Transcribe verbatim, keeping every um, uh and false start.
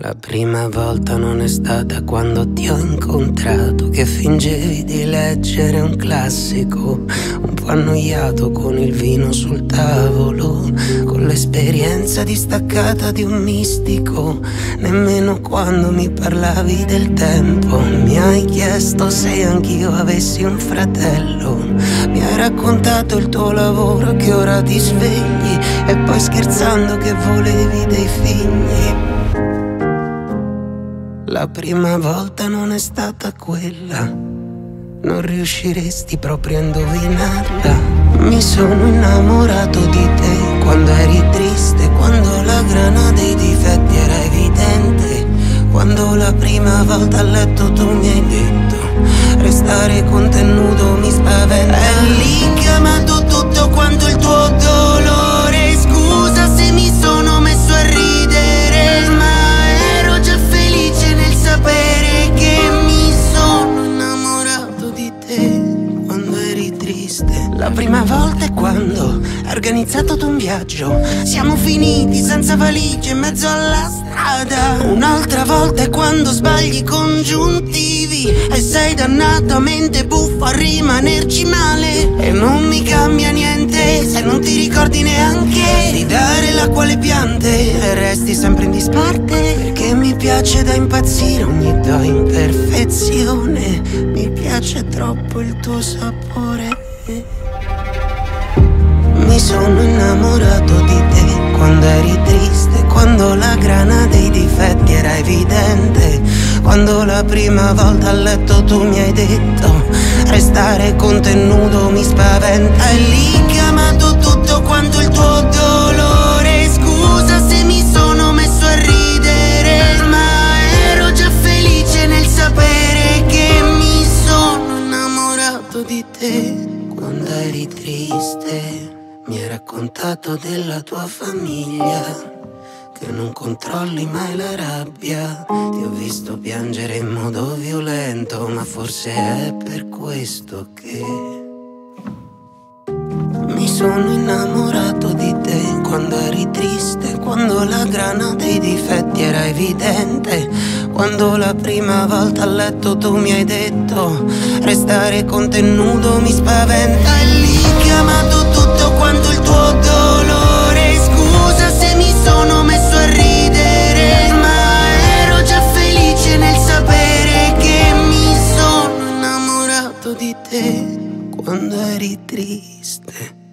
La prima volta non è stata quando ti ho incontrato, che fingevi di leggere un classico, un po' annoiato con il vino sul tavolo, con l'esperienza distaccata di un mistico. Nemmeno quando mi parlavi del tempo mi hai chiesto se anch'io avessi un fratello. Mi hai raccontato il tuo lavoro, che ora ti svegli, e poi scherzando che volevi dei figli. La prima volta non è stata quella, non riusciresti proprio a indovinarla. Mi sono innamorato di te quando eri triste, quando la grana dei difetti era evidente, quando la prima volta a letto tu mi hai detto restare con te nudo mi spaventa. È lì che ho amato tutto quanto il tuo dolore. Scusa se mi sono messo a ridere, ma ero già felice nel sapere che mi sono innamorato di te quando eri triste. La prima volta è quando hai organizzato tu un viaggio, siamo finiti senza valigie in mezzo alla strada. Un'altra volta è quando sbagli i congiuntivi e sei dannatamente buffo a rimanerci male. E non mi cambia niente se non ti ricordi neanche di dare l'acqua alle piante e resti sempre in disparte, perché mi piace da impazzire ogni tua imperfezione, mi piace troppo il tuo sapore. Mi sono innamorato di te quando eri triste, quando la grana dei difetti era evidente, quando la prima volta a letto tu mi hai detto restare con te nudo mi spaventa. È lì che ho amato tutto quanto il tuo dolore. Scusa se mi sono messo a ridere, ma ero già felice nel sapere che mi sono innamorato di te quando eri triste. Mi hai raccontato della tua famiglia, che non controlli mai la rabbia. Ti ho visto piangere in modo violento, ma forse è per questo che mi sono innamorato di te quando eri triste, quando la grana dei difetti era evidente, quando la prima volta a letto tu mi hai detto restare con te nudo mi spaventa. È lì che ho amato tutto quanto il tuo dolore. Scusa se mi sono messo a ridere, ma ero già felice nel sapere che mi sono innamorato di te quando eri triste.